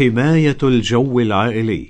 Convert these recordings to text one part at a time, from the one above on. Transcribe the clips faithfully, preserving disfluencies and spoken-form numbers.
حماية الجو العائلي.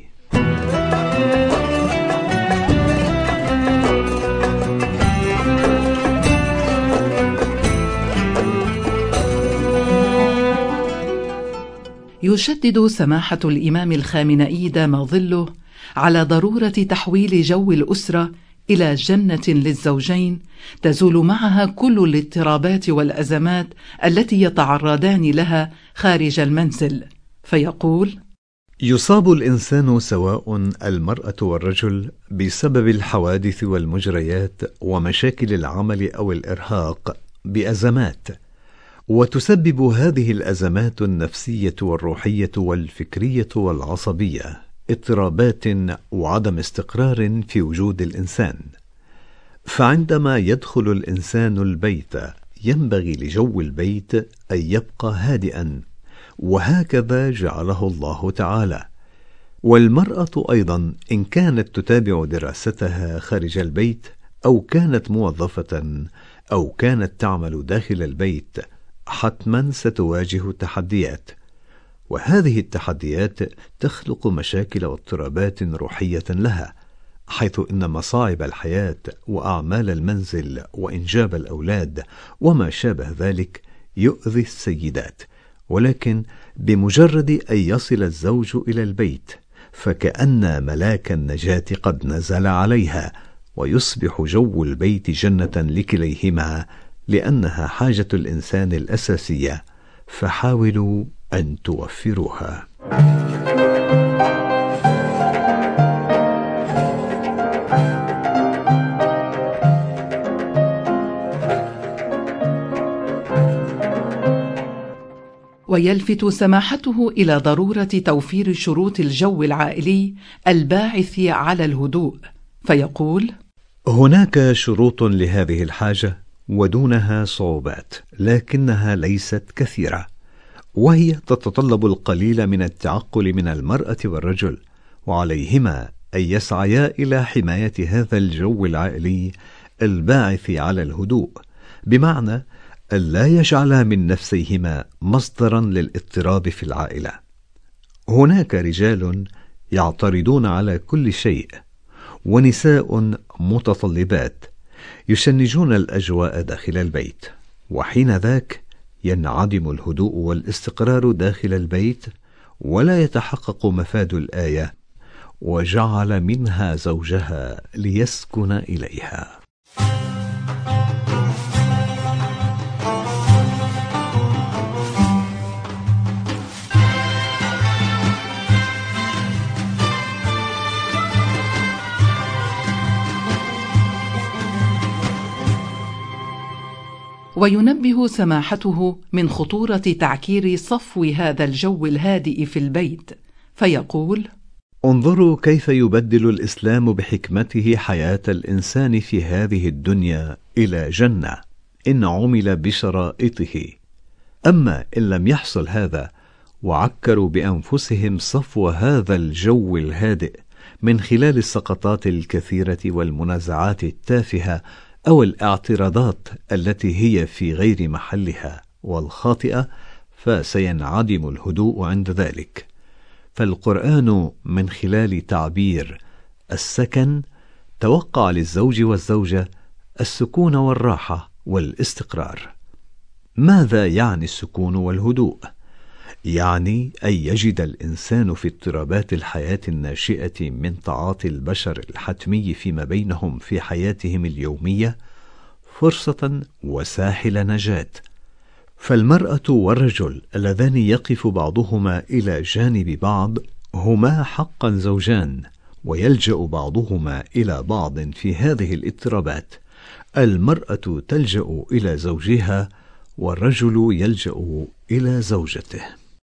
يشدد سماحة الإمام الخامنئي دام ظله على ضرورة تحويل جو الأسرة إلى جنة للزوجين تزول معها كل الاضطرابات والأزمات التي يتعرضان لها خارج المنزل، فيقول: يصاب الإنسان سواء المرأة والرجل بسبب الحوادث والمجريات ومشاكل العمل أو الإرهاق بأزمات، وتسبب هذه الأزمات النفسية والروحية والفكرية والعصبية اضطرابات وعدم استقرار في وجود الإنسان. فعندما يدخل الإنسان البيت ينبغي لجو البيت أن يبقى هادئا، وهكذا جعله الله تعالى. والمرأة أيضا إن كانت تتابع دراستها خارج البيت أو كانت موظفة أو كانت تعمل داخل البيت حتما ستواجه تحديات، وهذه التحديات تخلق مشاكل واضطرابات روحية لها، حيث إن مصاعب الحياة وأعمال المنزل وإنجاب الأولاد وما شابه ذلك يؤذي السيدات، ولكن بمجرد أن يصل الزوج إلى البيت فكأن ملاك النجاة قد نزل عليها، ويصبح جو البيت جنة لكليهما، لأنها حاجة الإنسان الأساسية، فحاولوا أن توفروها. ويلفت سماحته إلى ضرورة توفير شروط الجو العائلي الباعث على الهدوء، فيقول: هناك شروط لهذه الحاجة ودونها صعوبات، لكنها ليست كثيرة، وهي تتطلب القليل من التعقل من المرأة والرجل، وعليهما أن يسعيا إلى حماية هذا الجو العائلي الباعث على الهدوء، بمعنى أن لا يجعلا من نفسيهما مصدرا للاضطراب في العائلة. هناك رجال يعترضون على كل شيء، ونساء متطلبات يشنجون الأجواء داخل البيت، وحين ذاك ينعدم الهدوء والاستقرار داخل البيت، ولا يتحقق مفاد الآية: وجعل منها زوجها ليسكن إليها. وينبه سماحته من خطورة تعكير صفو هذا الجو الهادئ في البيت، فيقول: انظروا كيف يبدل الإسلام بحكمته حياة الإنسان في هذه الدنيا إلى جنة إن عمل بشرائطه. أما إن لم يحصل هذا وعكروا بأنفسهم صفو هذا الجو الهادئ من خلال السقطات الكثيرة والمنازعات التافهة أو الاعتراضات التي هي في غير محلها والخاطئة، فسينعدم الهدوء عند ذلك. فالقرآن من خلال تعبير السكن توقع للزوج والزوجة السكون والراحة والاستقرار. ماذا يعني السكون والهدوء؟ يعني أن يجد الإنسان في اضطرابات الحياة الناشئة من تعاطي البشر الحتمي فيما بينهم في حياتهم اليومية فرصة وساحل نجاة. فالمرأة والرجل اللذان يقف بعضهما إلى جانب بعض هما حقا زوجان، ويلجأ بعضهما إلى بعض في هذه الاضطرابات. المرأة تلجأ إلى زوجها، والرجل يلجأ إلى زوجته.